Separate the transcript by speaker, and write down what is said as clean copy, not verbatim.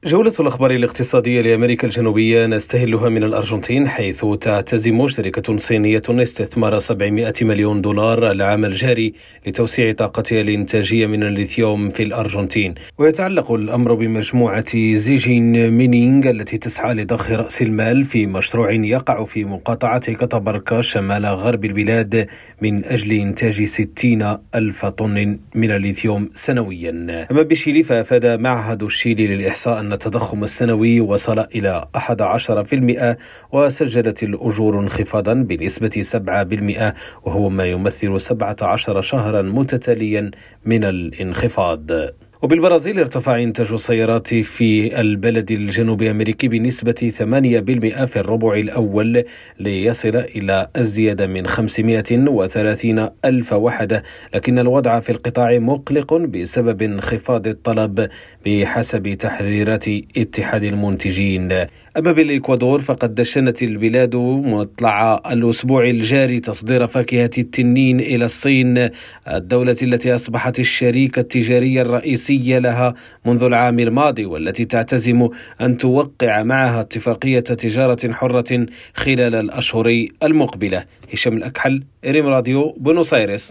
Speaker 1: جولة الأخبار الاقتصادية لأمريكا الجنوبية نستهلها من الأرجنتين، حيث تعتزم شركة صينية استثمار 700 مليون دولار العام الجاري لتوسيع طاقتها الإنتاجية من الليثيوم في الأرجنتين. ويتعلق الأمر بمجموعة زيجين مينينغ التي تسعى لضخ رأس المال في مشروع يقع في مقاطعة كاتاباركا شمال غرب البلاد من أجل إنتاج 60 ألف طن من الليثيوم سنويا. أما بشيلي فأفاد معهد الشيلي للإحصاء أن التضخم السنوي وصل إلى 11%، وسجلت الأجور انخفاضا بنسبة 7%، وهو ما يمثل 17 شهرا متتاليا من الانخفاض. وبالبرازيل ارتفع إنتاج السيارات في البلد الجنوبي أمريكي بنسبة 8% في الربع الأول، ليصل إلى أزيد من 530 ألف وحدة، لكن الوضع في القطاع مقلق بسبب انخفاض الطلب بحسب تحذيرات اتحاد المنتجين. أما بالإكوادور فقد دشنت البلاد مطلع الأسبوع الجاري تصدير فاكهة التنين إلى الصين، الدولة التي أصبحت الشريك التجاري الرئيسي لها منذ العام الماضي، والتي تعتزم أن توقع معها اتفاقية تجارة حرة خلال الأشهر المقبلة. هشام الأكحل، ريم راديو، بونوس آيرس.